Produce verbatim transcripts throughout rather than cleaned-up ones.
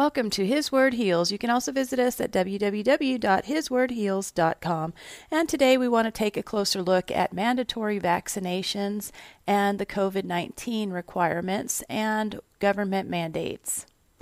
Welcome to His Word Heals. You can also visit us at w w w dot his word heals dot com. And today we want to take a closer look at mandatory vaccinations and the COVID nineteen requirements and government mandates.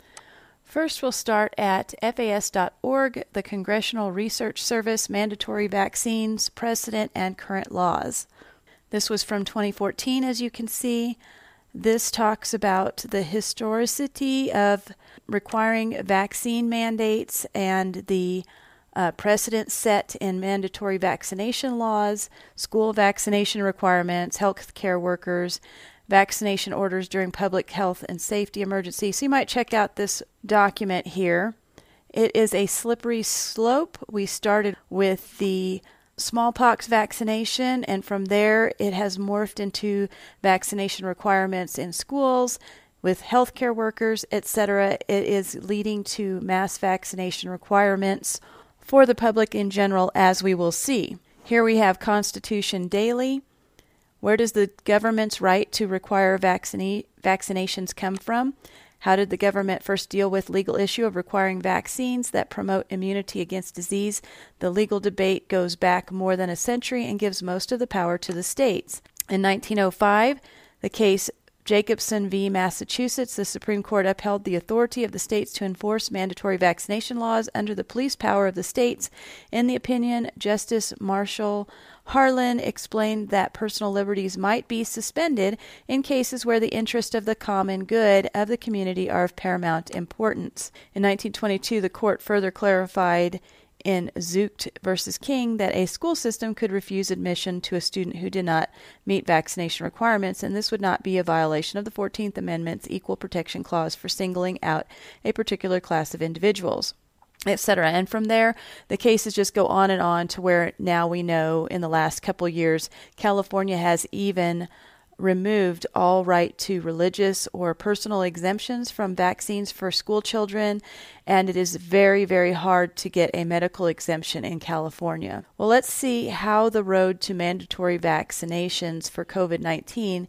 First, we'll start at F A S dot org, the Congressional Research Service, Mandatory Vaccines, Precedent, and Current Laws. This was from twenty fourteen, as you can see. This talks about the historicity of requiring vaccine mandates and the uh, precedent set in mandatory vaccination laws, school vaccination requirements, health care workers, vaccination orders during public health and safety emergency. So you might check out this document here. It is a slippery slope. We started with the smallpox vaccination, and from there it has morphed into vaccination requirements in schools with healthcare workers, et cetera. It is leading to mass vaccination requirements for the public in general, as we will see. Here we have Constitution Daily. Where does the government's right to require vaccine- vaccinations come from? How did the government first deal with legal issue of requiring vaccines that promote immunity against disease? The legal debate goes back more than a century and gives most of the power to the states. In nineteen oh five, the case Jacobson v. Massachusetts, the Supreme Court upheld the authority of the states to enforce mandatory vaccination laws under the police power of the states. In the opinion, Justice Marshall Harlan explained that personal liberties might be suspended in cases where the interest of the common good of the community are of paramount importance. In nineteen twenty-two, the court further clarified in Zucht versus King that a school system could refuse admission to a student who did not meet vaccination requirements, and this would not be a violation of the fourteenth Amendment's Equal Protection Clause for singling out a particular class of individuals, et cetera. And from there, the cases just go on and on to where now we know in the last couple years, California has even removed all right to religious or personal exemptions from vaccines for school children, and it is very, very hard to get a medical exemption in California. Well, let's see how the road to mandatory vaccinations for COVID nineteen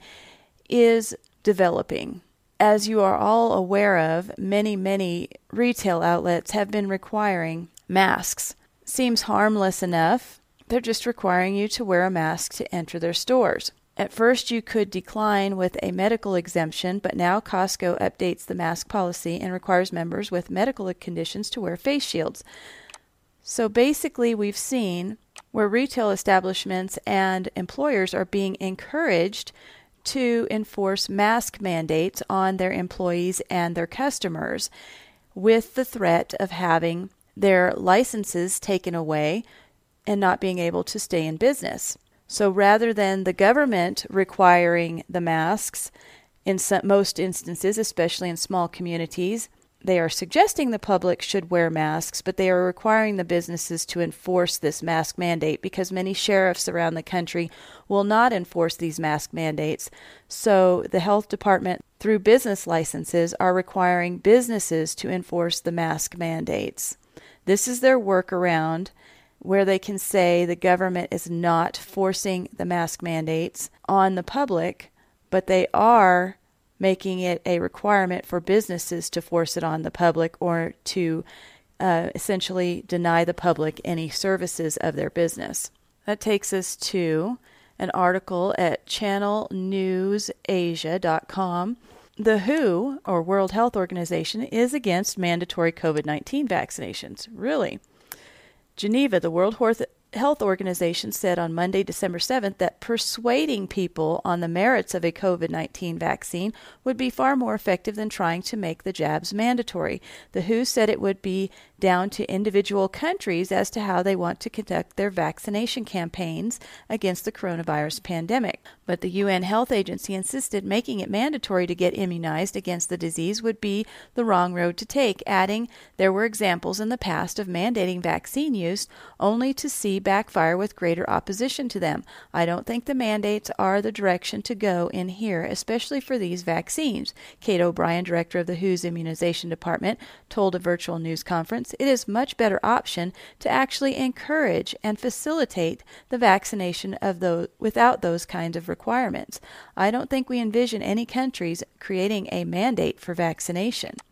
is developing. As you are all aware of, many, many retail outlets have been requiring masks. Seems harmless enough. They're just requiring you to wear a mask to enter their stores. At first, you could decline with a medical exemption, but now Costco updates the mask policy and requires members with medical conditions to wear face shields. So basically, we've seen where retail establishments and employers are being encouraged to enforce mask mandates on their employees and their customers with the threat of having their licenses taken away and not being able to stay in business. So rather than the government requiring the masks, in some, most instances, especially in small communities, they are suggesting the public should wear masks, but they are requiring the businesses to enforce this mask mandate because many sheriffs around the country will not enforce these mask mandates. So the health department, through business licenses, are requiring businesses to enforce the mask mandates. This is their workaround, where they can say the government is not forcing the mask mandates on the public, but they are making it a requirement for businesses to force it on the public or to uh, essentially deny the public any services of their business. That takes us to an article at channel news asia dot com. The W H O, or World Health Organization, is against mandatory COVID nineteen vaccinations. Really? Geneva, the World Health Organization, said on Monday, December seventh, that persuading people on the merits of a COVID nineteen vaccine would be far more effective than trying to make the jabs mandatory. The W H O said it would be down to individual countries as to how they want to conduct their vaccination campaigns against the coronavirus pandemic. But the U N Health Agency insisted making it mandatory to get immunized against the disease would be the wrong road to take, adding there were examples in the past of mandating vaccine use only to see backfire with greater opposition to them. I don't think the mandates are the direction to go in here, especially for these vaccines. Kate O'Brien, director of the W H O's Immunization Department, told a virtual news conference, it is a much better option to actually encourage and facilitate the vaccination of those without those kinds of requirements. I don't think we envision any countries creating a mandate for vaccination.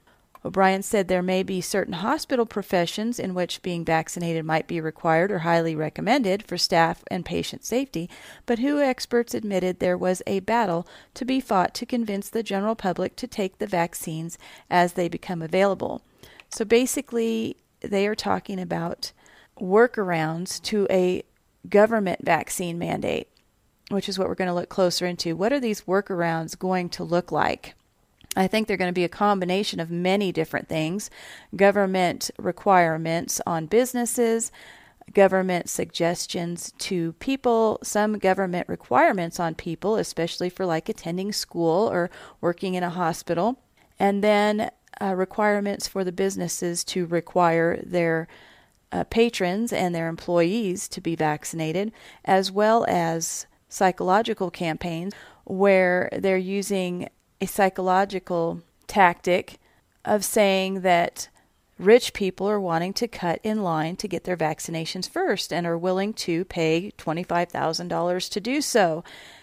O'Brien said there may be certain hospital professions in which being vaccinated might be required or highly recommended for staff and patient safety, but W H O experts admitted there was a battle to be fought to convince the general public to take the vaccines as they become available. So basically, they are talking about workarounds to a government vaccine mandate, which is what we're going to look closer into. What are these workarounds going to look like? I think they're going to be a combination of many different things. Government requirements on businesses, government suggestions to people, some government requirements on people, especially for like attending school or working in a hospital, and then uh, requirements for the businesses to require their uh, patrons and their employees to be vaccinated, as well as psychological campaigns where they're using a psychological tactic of saying that rich people are wanting to cut in line to get their vaccinations first and are willing to pay twenty-five thousand dollars to do so.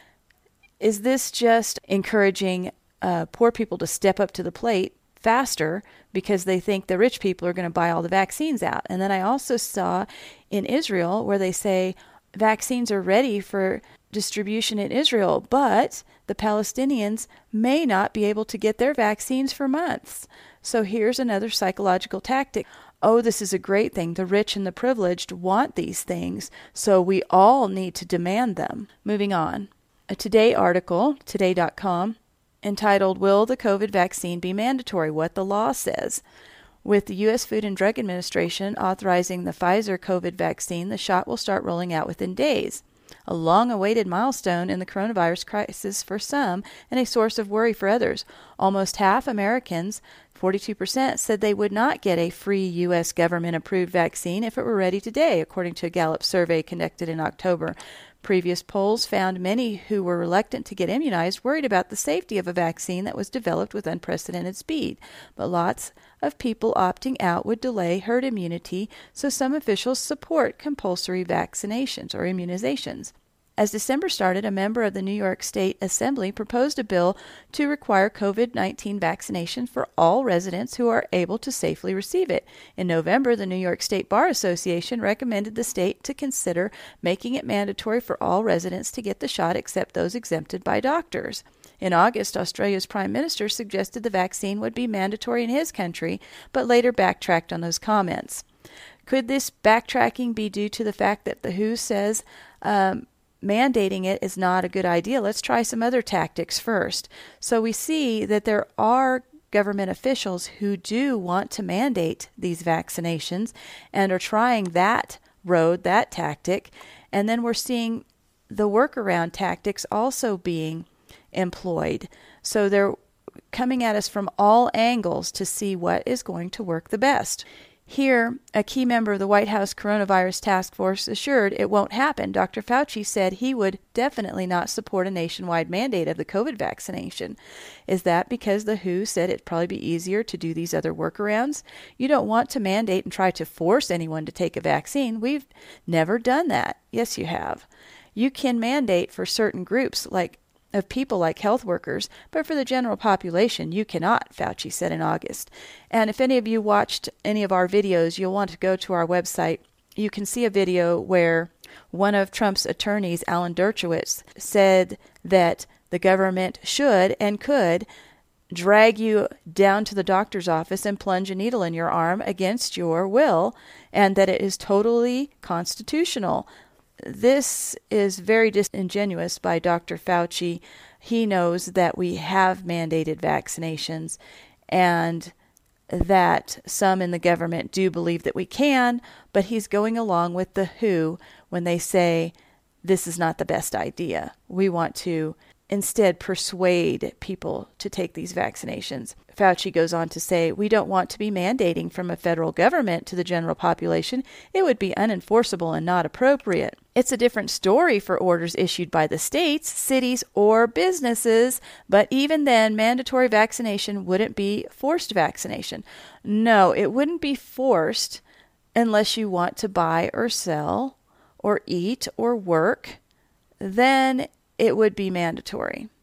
Is this just encouraging uh, poor people to step up to the plate faster because they think the rich people are going to buy all the vaccines out? And then I also saw in Israel where they say vaccines are ready for distribution in Israel, but the Palestinians may not be able to get their vaccines for months. So here's another psychological tactic. Oh, this is a great thing. The rich and the privileged want these things, so we all need to demand them. Moving on. A Today article, today dot com, entitled, Will the COVID Vaccine Be Mandatory? What the Law Says. With the U S Food and Drug Administration authorizing the Pfizer COVID vaccine, the shot will start rolling out within days. A long-awaited milestone in the coronavirus crisis for some and a source of worry for others. Almost half Americans, forty-two percent, said they would not get a free U S government-approved vaccine if it were ready today, according to a Gallup survey conducted in October. Previous polls found many who were reluctant to get immunized worried about the safety of a vaccine that was developed with unprecedented speed. But lots of people opting out would delay herd immunity, so some officials support compulsory vaccinations or immunizations. As December started, a member of the New York State Assembly proposed a bill to require COVID nineteen vaccination for all residents who are able to safely receive it. In November, the New York State Bar Association recommended the state to consider making it mandatory for all residents to get the shot except those exempted by doctors. In August, Australia's Prime Minister suggested the vaccine would be mandatory in his country, but later backtracked on those comments. Could this backtracking be due to the fact that the W H O says um, mandating it is not a good idea? Let's try some other tactics first. So we see that there are government officials who do want to mandate these vaccinations and are trying that road, that tactic. And then we're seeing the workaround tactics also being employed. So they're coming at us from all angles to see what is going to work the best. Here, a key member of the White House Coronavirus Task Force assured it won't happen. Doctor Fauci said he would definitely not support a nationwide mandate of the COVID vaccination. Is that because the W H O said it'd probably be easier to do these other workarounds? You don't want to mandate and try to force anyone to take a vaccine. We've never done that. Yes, you have. You can mandate for certain groups like of people like health workers, but for the general population, you cannot, Fauci said in August. And if any of you watched any of our videos, you'll want to go to our website. You can see a video where one of Trump's attorneys, Alan Dershowitz, said that the government should and could drag you down to the doctor's office and plunge a needle in your arm against your will, and that it is totally constitutional. This is very disingenuous by Doctor Fauci. He knows that we have mandated vaccinations and that some in the government do believe that we can, but he's going along with the W H O when they say this is not the best idea. We want to instead persuade people to take these vaccinations. Fauci goes on to say, we don't want to be mandating from a federal government to the general population. It would be unenforceable and not appropriate. It's a different story for orders issued by the states, cities, or businesses, but even then, mandatory vaccination wouldn't be forced vaccination. No, it wouldn't be forced unless you want to buy or sell or eat or work. Then it would be mandatory.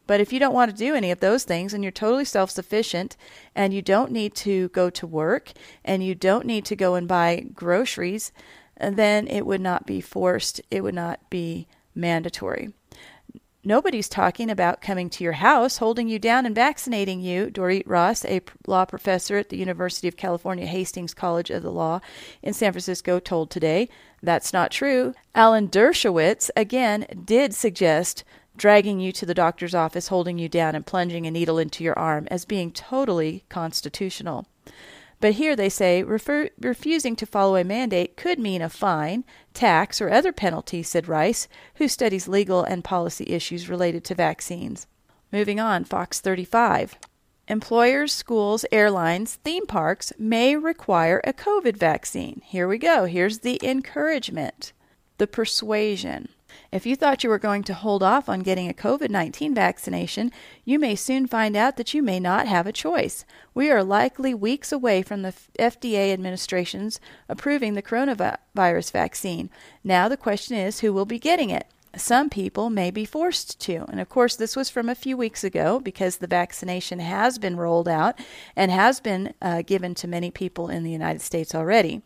But if you don't want to do any of those things and you're totally self-sufficient and you don't need to go to work and you don't need to go and buy groceries, then it would not be forced. It would not be mandatory. Nobody's talking about coming to your house, holding you down and vaccinating you. Dorit Ross, a law professor at the University of California, Hastings College of the Law in San Francisco, told Today that's not true. Alan Dershowitz, again, did suggest dragging you to the doctor's office, holding you down, and plunging a needle into your arm as being totally constitutional. But here they say refer, refusing to follow a mandate could mean a fine, tax, or other penalty, said Rice, who studies legal and policy issues related to vaccines. Moving on, Fox thirty-five. Employers, schools, airlines, theme parks may require a COVID vaccine. Here we go. Here's the encouragement, the persuasion. If you thought you were going to hold off on getting a COVID nineteen vaccination, you may soon find out that you may not have a choice. We are likely weeks away from the F D A administration's approving the coronavirus vaccine. Now the question is, who will be getting it? Some people may be forced to. And of course, this was from a few weeks ago because the vaccination has been rolled out and has been uh, given to many people in the United States already.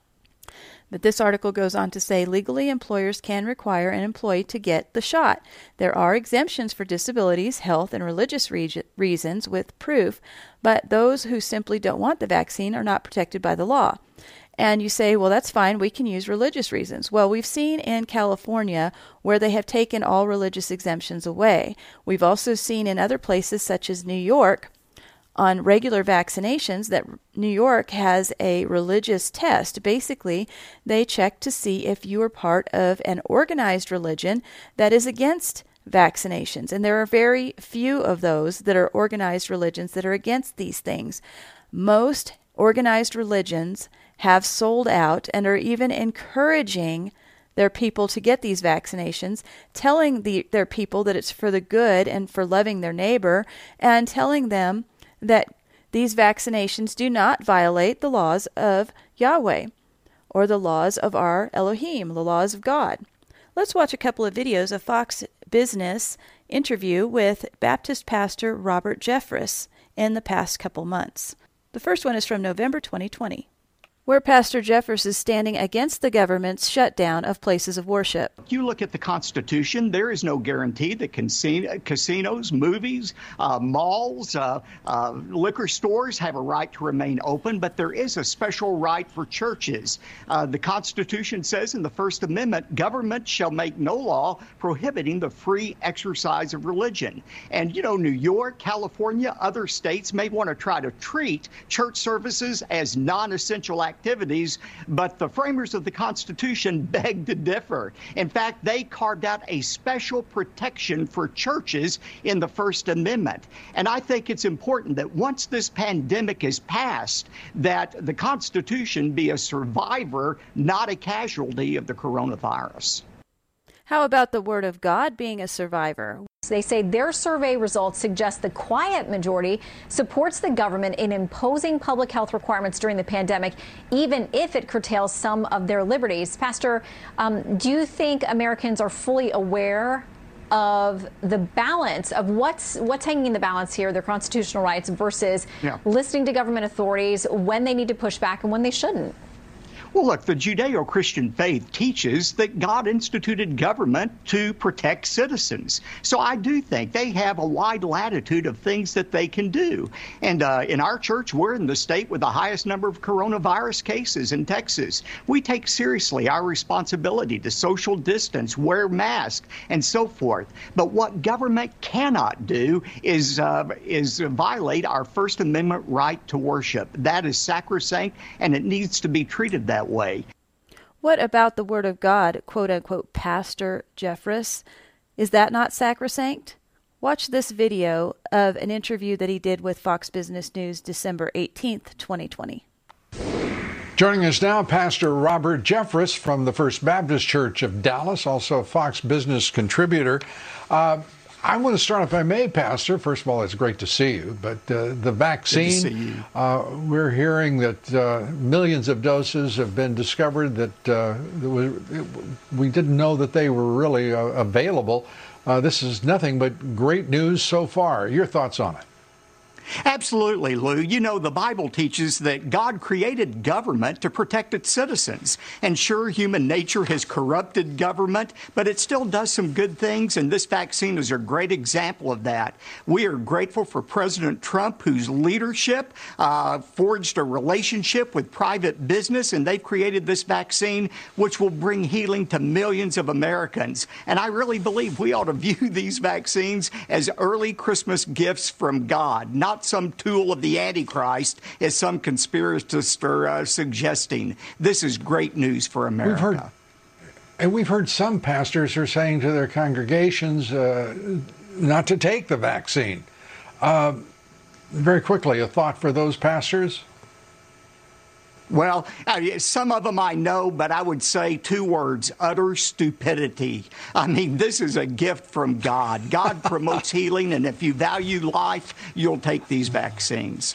But this article goes on to say legally employers can require an employee to get the shot. There are exemptions for disabilities, health, and religious re- reasons with proof, but those who simply don't want the vaccine are not protected by the law. And you say, well, that's fine, we can use religious reasons. Well, we've seen in California where they have taken all religious exemptions away. We've also seen in other places such as New York on regular vaccinations that New York has a religious test. Basically, they check to see if you are part of an organized religion that is against vaccinations. And there are very few of those that are organized religions that are against these things. Most organized religions have sold out and are even encouraging their people to get these vaccinations, telling the, their people that it's for the good and for loving their neighbor, and telling them that these vaccinations do not violate the laws of Yahweh or the laws of our Elohim, the laws of God. Let's watch a couple of videos of Fox Business interview with Baptist pastor Robert Jeffress in the past couple months. The first one is from November twenty twenty. Where Pastor Jeffress is standing against the government's shutdown of places of worship. You look at the Constitution, there is no guarantee that casino, casinos, movies, uh, malls, uh, uh, liquor stores have a right to remain open, but there is a special right for churches. Uh, the Constitution says in the First Amendment, government shall make no law prohibiting the free exercise of religion. And, you know, New York, California, other states may want to try to treat church services as non-essential activities. activities, but the framers of the Constitution beg to differ. In fact, they carved out a special protection for churches in the First Amendment. And I think it's important that once this pandemic is passed, that the Constitution be a survivor, not a casualty of the coronavirus. How about the Word of God being a survivor? They say their survey results suggest the quiet majority supports the government in imposing public health requirements during the pandemic, even if it curtails some of their liberties. Pastor, um, do you think Americans are fully aware of the balance of what's what's hanging in the balance here, their constitutional rights versus yeah. listening to government authorities when they need to push back and when they shouldn't? Well, look, the Judeo-Christian faith teaches that God instituted government to protect citizens. So I do think they have a wide latitude of things that they can do. And uh, in our church, we're in the state with the highest number of coronavirus cases in Texas. We take seriously our responsibility to social distance, wear masks, and so forth. But what government cannot do is, uh, is violate our First Amendment right to worship. That is sacrosanct, and it needs to be treated that way. What about the Word of God, quote unquote, Pastor Jeffress? Is that not sacrosanct? Watch this video of an interview that he did with Fox Business News December eighteenth, twenty twenty. Joining us now, Pastor Robert Jeffress from the First Baptist Church of Dallas, also a Fox Business contributor. Uh, I want to start, if I may, Pastor. First of all, it's great to see you. But uh, the vaccine, Good to see you. Uh, we're hearing that uh, millions of doses have been discovered that uh, was, it, we didn't know that they were really uh, available. Uh, this is nothing but great news so far. Your thoughts on it? Absolutely, Lou. You know, the Bible teaches that God created government to protect its citizens. And sure, human nature has corrupted government, but it still does some good things, and this vaccine is a great example of that. We are grateful for President Trump, whose leadership uh, forged a relationship with private business, and they've created this vaccine, which will bring healing to millions of Americans. And I really believe we ought to view these vaccines as early Christmas gifts from God, not some tool of the Antichrist, as some conspiracists are uh, suggesting. This is great news for America. We've heard, and we've heard some pastors are saying to their congregations uh, not to take the vaccine. Uh, very quickly, a thought for those pastors? Well, some of them I know, but I would say two words: utter stupidity. I mean, this is a gift from God. God promotes healing, and if you value life, you'll take these vaccines.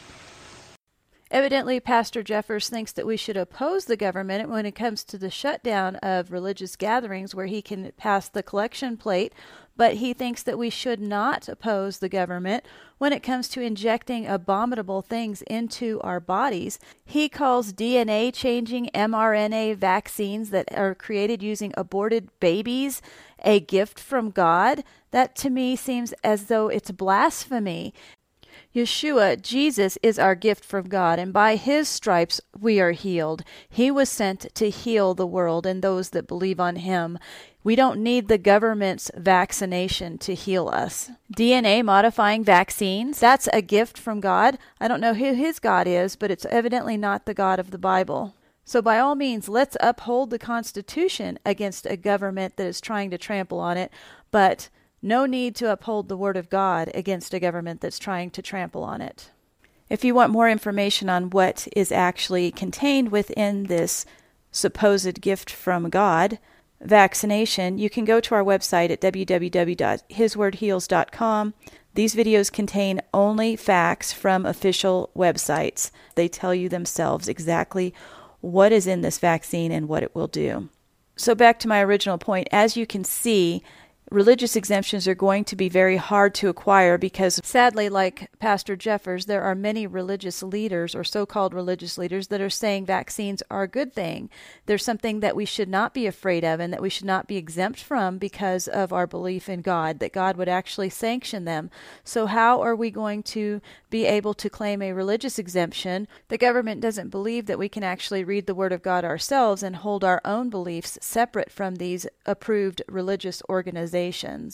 Evidently, Pastor Jeffers thinks that we should oppose the government when it comes to the shutdown of religious gatherings where he can pass the collection plate, but he thinks that we should not oppose the government when it comes to injecting abominable things into our bodies. He calls D N A-changing mRNA vaccines that are created using aborted babies a gift from God. That to me seems as though it's blasphemy. Yeshua, Jesus, is our gift from God, and by his stripes we are healed. He was sent to heal the world and those that believe on him. We don't need the government's vaccination to heal us. D N A-modifying vaccines, that's a gift from God. I don't know who his God is, but it's evidently not the God of the Bible. So by all means, let's uphold the Constitution against a government that is trying to trample on it, but no need to uphold the Word of God against a government that's trying to trample on it. If you want more information on what is actually contained within this supposed gift from God vaccination, you can go to our website at w w w dot his word heals dot com. These videos contain only facts from official websites. They tell you themselves exactly what is in this vaccine and what it will do. So back to my original point, as you can see, religious exemptions are going to be very hard to acquire because, sadly, like Pastor Jeffers, there are many religious leaders or so-called religious leaders that are saying vaccines are a good thing. They're something that we should not be afraid of and that we should not be exempt from because of our belief in God, that God would actually sanction them. So how are we going to be able to claim a religious exemption? The government doesn't believe that we can actually read the Word of God ourselves and hold our own beliefs separate from these approved religious organizations.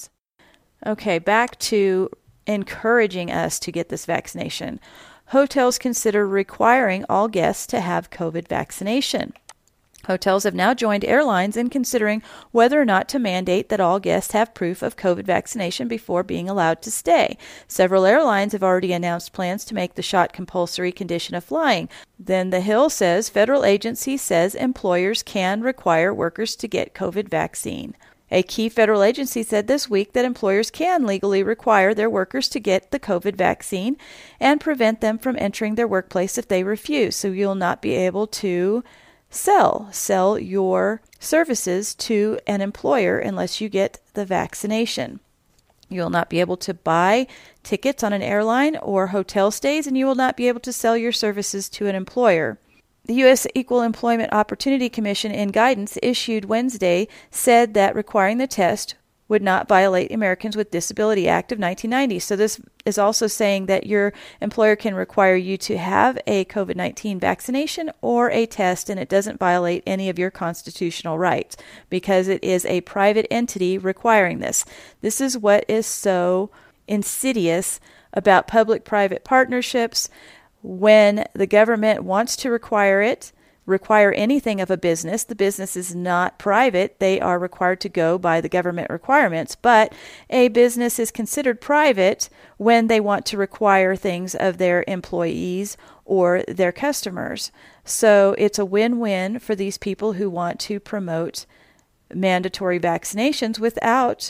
Okay, back to encouraging us to get this vaccination. Hotels consider requiring all guests to have COVID vaccination. Hotels have now joined airlines in considering whether or not to mandate that all guests have proof of COVID vaccination before being allowed to stay. Several airlines have already announced plans to make the shot compulsory condition of flying. Then The Hill says federal agency says employers can require workers to get COVID vaccine. A key federal agency said this week that employers can legally require their workers to get the COVID vaccine and prevent them from entering their workplace if they refuse. So you'll not be able to sell, sell your services to an employer unless you get the vaccination. You will not be able to buy tickets on an airline or hotel stays, and you will not be able to sell your services to an employer. The U S Equal Employment Opportunity Commission, in guidance issued Wednesday, said that requiring the test would not violate Americans with Disability Act of nineteen ninety. So this is also saying that your employer can require you to have a COVID nineteen vaccination or a test, and it doesn't violate any of your constitutional rights because it is a private entity requiring this. This is what is so insidious about public-private partnerships. When the government wants to require it, require anything of a business, the business is not private. They are required to go by the government requirements. But a business is considered private when they want to require things of their employees or their customers. So it's a win-win for these people who want to promote mandatory vaccinations without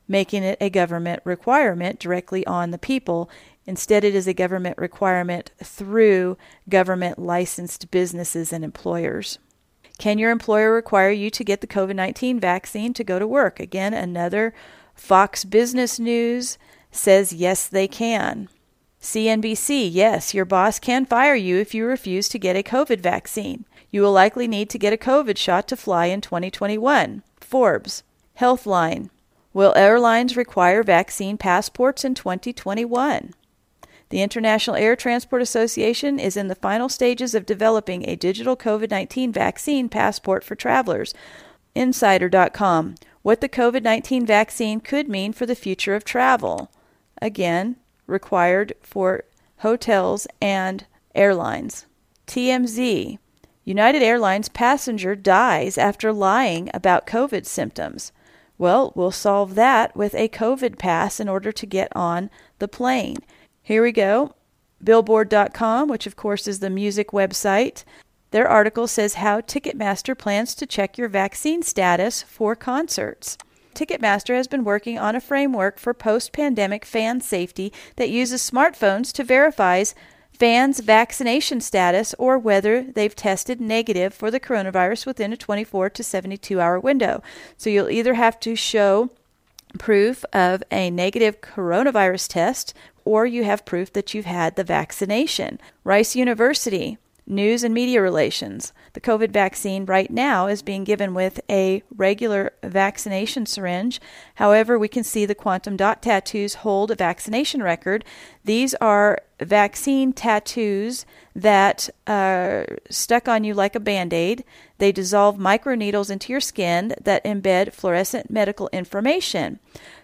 making it a government requirement directly on the people. Instead, it is a government requirement through government licensed businesses and employers. Can your employer require you to get the COVID nineteen vaccine to go to work? Again, another Fox Business News says yes, they can. C N B C, yes, your boss can fire you if you refuse to get a COVID vaccine. You will likely need to get a COVID shot to fly in twenty twenty-one. Forbes, Healthline, will airlines require vaccine passports in twenty twenty-one? The International Air Transport Association is in the final stages of developing a digital COVID nineteen vaccine passport for travelers. Insider dot com, what the COVID nineteen vaccine could mean for the future of travel. Again, required for hotels and airlines. T M Z, United Airlines passenger dies after lying about COVID symptoms. Well, we'll solve that with a COVID pass in order to get on the plane. Here we go. Billboard dot com, which of course is the music website. Their article says how Ticketmaster plans to check your vaccine status for concerts. Ticketmaster has been working on a framework for post-pandemic fan safety that uses smartphones to verify fans' vaccination status or whether they've tested negative for the coronavirus within a twenty-four to seventy-two hour window. So you'll either have to show proof of a negative coronavirus test or you have proof that you've had the vaccination. Rice University, News and Media Relations. The COVID vaccine right now is being given with a regular vaccination syringe. However, we can see the quantum dot tattoos hold a vaccination record. These are vaccine tattoos that are stuck on you like a Band-Aid. They dissolve microneedles into your skin that embed fluorescent medical information.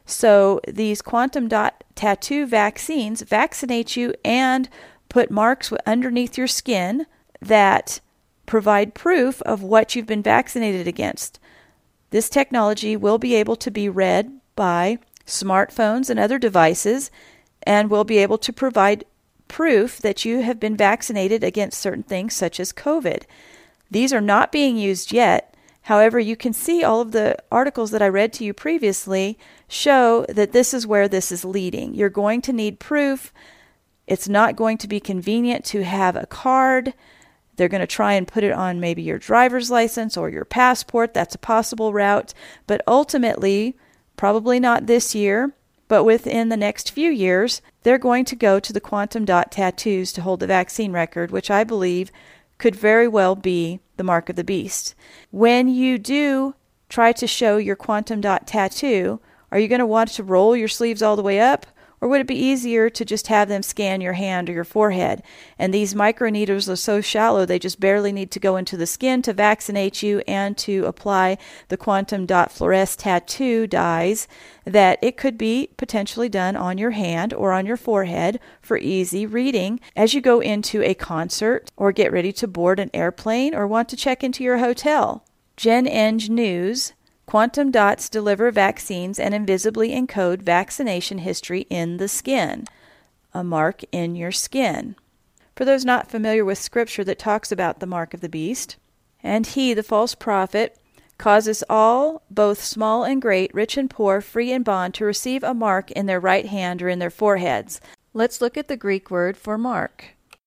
So these quantum dot tattoo vaccines vaccinate you and put marks underneath your skin that provide proof of what you've been vaccinated against. This technology will be able to be read by smartphones and other devices and will be able to provide proof that you have been vaccinated against certain things such as COVID. These are not being used yet. However, you can see all of the articles that I read to you previously show that this is where this is leading. You're going to need proof. It's not going to be convenient to have a card. They're going to try and put it on maybe your driver's license or your passport. That's a possible route. But ultimately, probably not this year, but within the next few years, they're going to go to the quantum dot tattoos to hold the vaccine record, which I believe could very well be the mark of the beast. When you do try to show your quantum dot tattoo, are you going to want to roll your sleeves all the way up? Or would it be easier to just have them scan your hand or your forehead? And these microneedles are so shallow, they just barely need to go into the skin to vaccinate you and to apply the quantum dot fluoresce tattoo dyes that it could be potentially done on your hand or on your forehead for easy reading as you go into a concert or get ready to board an airplane or want to check into your hotel. Gen Eng News, quantum dots deliver vaccines and invisibly encode vaccination history in the skin, a mark in your skin. For those not familiar with scripture that talks about the mark of the beast, and he, the false prophet, causes all, both small and great, rich and poor, free and bond, to receive a mark in their right hand or in their foreheads. Let's look at the Greek word for mark.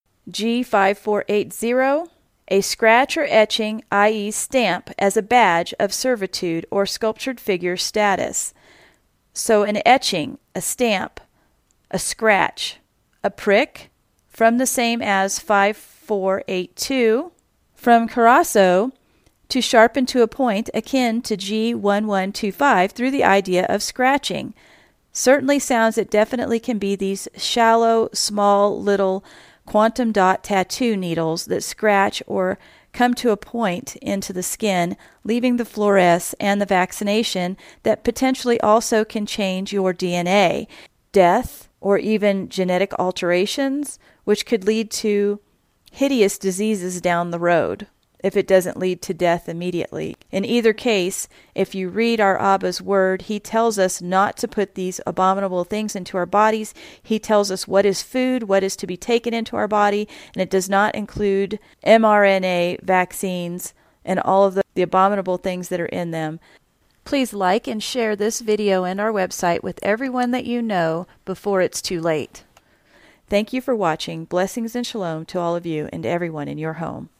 G five four eight zero. A scratch or etching, that is stamp, as a badge of servitude or sculptured figure status. So an etching, a stamp, a scratch, a prick, from the same as five four eight two, from kerasso, to sharpen to a point akin to G one one two five through the idea of scratching. Certainly sounds it definitely can be these shallow, small, little quantum dot tattoo needles that scratch or come to a point into the skin, leaving the fluoresce and the vaccination that potentially also can change your D N A, death, or even genetic alterations, which could lead to hideous diseases down the road if it doesn't lead to death immediately. In either case, if you read our Abba's word, he tells us not to put these abominable things into our bodies. He tells us what is food, what is to be taken into our body, and it does not include mRNA vaccines and all of the, the abominable things that are in them. Please like and share this video and our website with everyone that you know before it's too late. Thank you for watching. Blessings and shalom to all of you and everyone in your home.